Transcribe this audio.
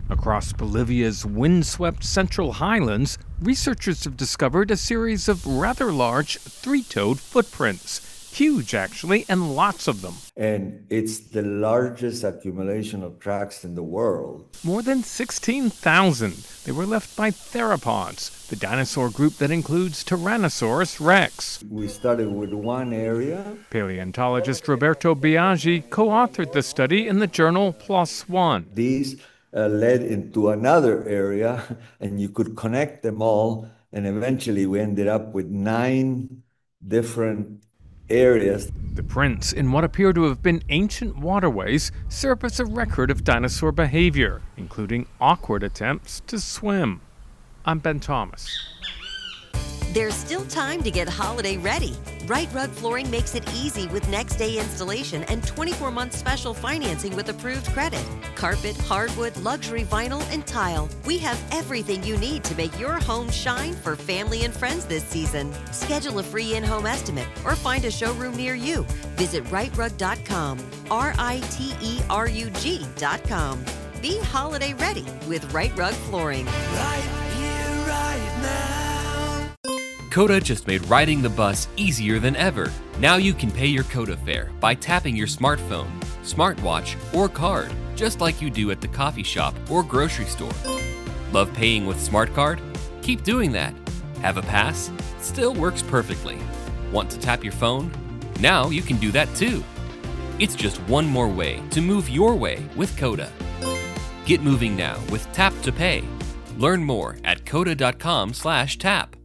Across Bolivia's windswept central highlands, researchers have discovered a series of rather large three-toed footprints. Huge, actually, and lots of them. And it's the largest accumulation of tracks in the world. More than 16,000. They were left by theropods, the dinosaur group that includes Tyrannosaurus rex. We started with one area. Paleontologist Roberto Biaggi co-authored the study in the journal PLOS ONE. These led into another area, and you could connect them all, and eventually we ended up with 9 different areas. The prints in what appear to have been ancient waterways serve as a record of dinosaur behavior, including awkward attempts to swim. I'm Ben Thomas. There's still time to get holiday ready. Right Rug Flooring makes it easy with next day installation and 24-month special financing with approved credit. Carpet, hardwood, luxury vinyl, and tile. We have everything you need to make your home shine for family and friends this season. Schedule a free in-home estimate or find a showroom near you. Visit rightrug.com, RITERUG.com. Be holiday ready with Right Rug Flooring. Right here, right now. Coda just made riding the bus easier than ever. Now you can pay your Coda fare by tapping your smartphone, smartwatch, or card, just like you do at the coffee shop or grocery store. Love paying with Smart Card? Keep doing that. Have a pass? Still works perfectly. Want to tap your phone? Now you can do that too. It's just one more way to move your way with Coda. Get moving now with Tap to Pay. Learn more at coda.com/tap.